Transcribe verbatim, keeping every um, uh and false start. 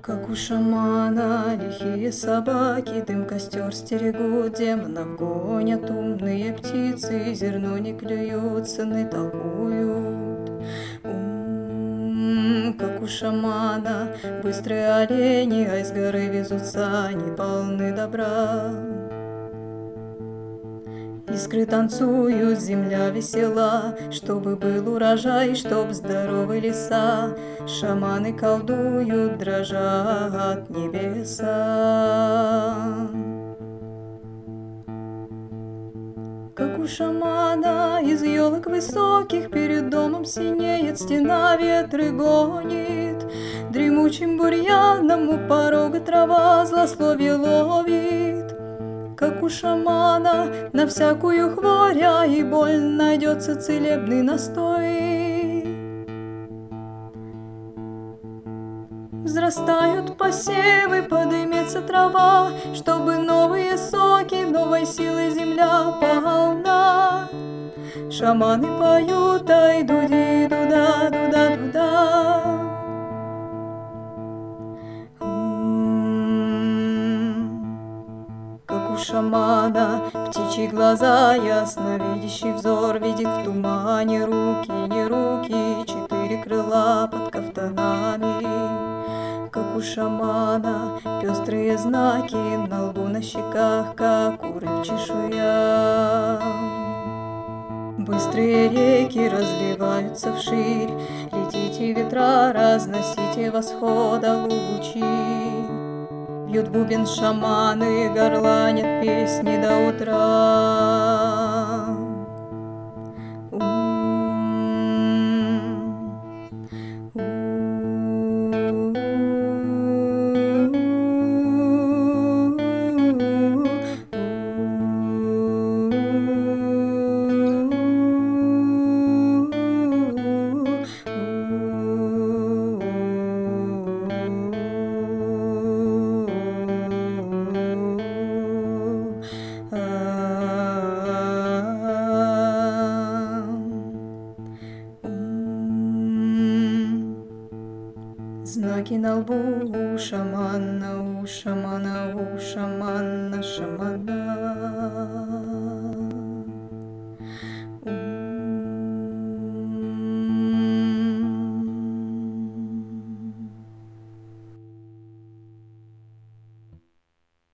Как у шамана лихие собаки, дым костер стерегут, демонов гонят умные птицы, зерно не клюют, сыны толкуют. Ум, как у шамана, быстрые олени, а из горы везутся, они полны добра. Искры танцуют, земля весела, чтобы был урожай, чтоб здоровы леса. Шаманы колдуют, дрожат небеса. Как у шамана из елок высоких перед домом синеет стена, ветры гонит. Дремучим бурьяном у порога трава злословие ловит. Как у шамана на всякую хворя и боль найдется целебный настой. Взрастают посевы, подымется трава, чтобы новые соки, новой силой земля полна. Шаманы поют, ай, дуди, дуда, дуда, дуда. У шамана птичьи глаза, ясновидящий взор, видит в тумане руки, не руки, четыре крыла под кафтанами. Как у шамана пестрые знаки на лбу, на щеках, как у рыб чешуя. Быстрые реки разливаются вширь, летите ветра, разносите восхода лучи. Бьют бубен шаманы, горланят песни до утра. Знаки на лбу у шамана, у шамана, у шамана, шамана.